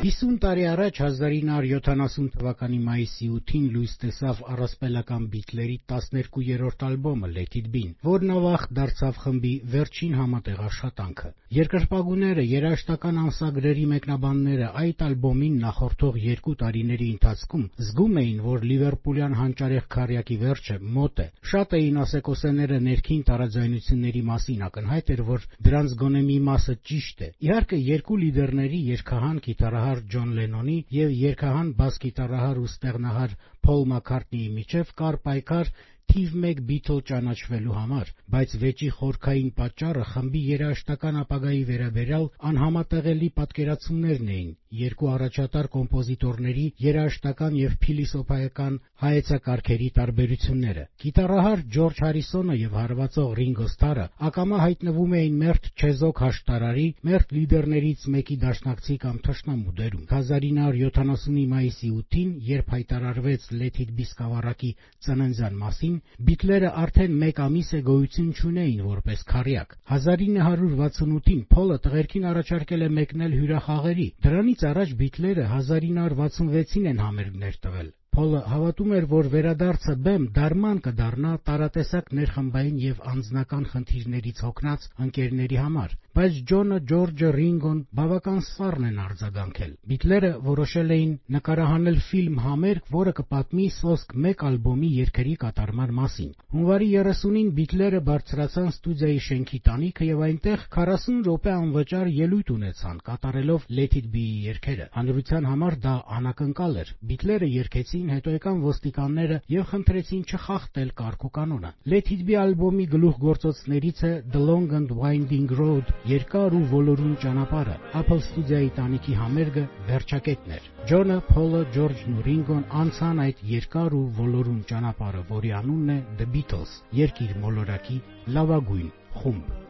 50 տարի առաջ 1970 թվականի մայիսի 8-ին լույս տեսավ առասպելական Բիթլերի 12-րդ ալբոմը Let It Be-ն, որն ավաղ դարձավ խմբի վերջին համատեղ աշխատանքը։ Երկրպագուները, երաժշտական ամսագրերի մեկնաբանները այդ ալբոմին նախորդող 2 տարիների ընթացքում զգում էին, որ լիվերպուլյան հանճարեղ քառյակի վերջը մոտ է։ Շատ էին ասեկոսեները ներքին տարաձայնությունների մասին, ակնհայտ էր, որ դրանց գոնե մի մասը ճիշտ է։ Իհարկե, երկու լիդերների երգահան գիտարահար Ջոն Լենոնի եւ երգահան բաս գիտարահար ու ստեղնահար Փոլ Մաքքարթնիի միջև կար պայքար թիվ 1 Բիթլ ճանաչվելու համար, բայց վեճի խորքային պատճառը խմբի երաժշտական ապագայի վերաբերյալ անհամատեղելի պատկերացումներն էին, երկու առաջատար կոմպոզիտորների երաժշտական եւ փիլիսոփայական հայեցակարգերի տարբերությունները։ Գիտարահար Ջորջ Հարիսոնը եւ հարվածող Ռինգո Սթարը ակամա հայտնվում էին մերթ չեզոք հաշտարարի, մերթ լիդերներից մեկի դաշնակցի կամ թշնամու դերում։ 1970-ի մայիսի 8-ին, երբ հայտարարվեց Let It Be սկավառակի ծննդյան մասին, Բիթլերը արդեն 1 ամիս է գոյություն չունեին որպես քառյակ։ 1968-ին Փոլը տղերքին առաջարկել է մեկնել հյուրախաղերի։ Դրանից առաջ Բիթլերը 1966-ին են համերգներ տվել։ Փոլը հավատում էր, որ վերադարձը բեմ դարման կդառնա տարատեսակ ներխմբային եւ անձնական խնդիրներից հոգնած ընկերների համար, բայց Ջոնը, Ջորջը, Ռինգոն բավական սառն են արձագանքել։ Բիթլերը որոշել էին նկարահանել ֆիլմ համերգ, որը կպատմի սոսկ 1 ալբոմի երգերի կատարման մասին։ Հունվարի 30-ին Բիթլերը բարձրացան ստուդիայի շենքի տանիքը եւ այնտեղ 40 րոպե անվճար ելույթ ունեցան, կատարելով Let It Be-ի երգերը։ Հանրության համար դա անակնկալ էր։ Բիթլերը երգեցին, հետո եկան ոստիկանները եւ խնդրեցին չխախտել կարգ ու կանոնը։ Let It Be ալբոմի գլուխգործոցներից է The Long and Winding Road, երկար ու ոլորուն ճանապարհը։ Apple ստուդիայի տանիքի համերգը վերջակետն էր։ Ջոնը, Փոլը, Ջորջն ու Ռինգոն անցան այդ երկար ու ոլորուն ճանապարհը, որի անունն է The Beatles, երկիր մոլորակի լավագույն խումբ։